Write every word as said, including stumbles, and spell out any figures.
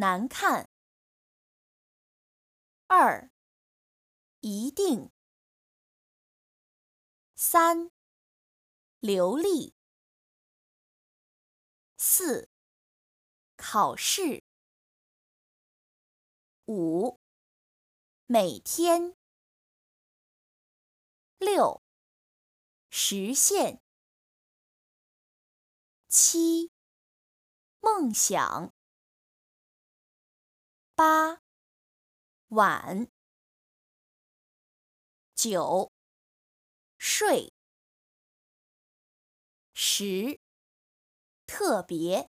难看。二，一定。三，流利。四，考试。五，每天。六，实现。七，梦想。八，晚。九，睡。十，特别。